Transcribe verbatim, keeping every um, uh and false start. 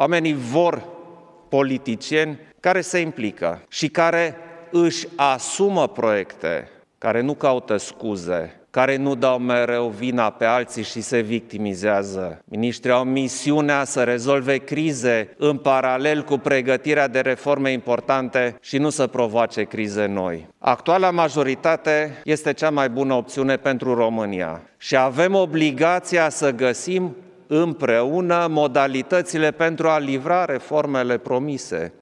Oamenii vor politicieni care se implică și care își asumă proiecte, care nu caută scuze, care nu dau mereu vina pe alții și se victimizează. Miniștrii au misiunea să rezolve crize în paralel cu pregătirea de reforme importante și nu să provoace crize noi. Actuala majoritate este cea mai bună opțiune pentru România și avem obligația să găsim împreună modalitățile pentru a livra reformele promise.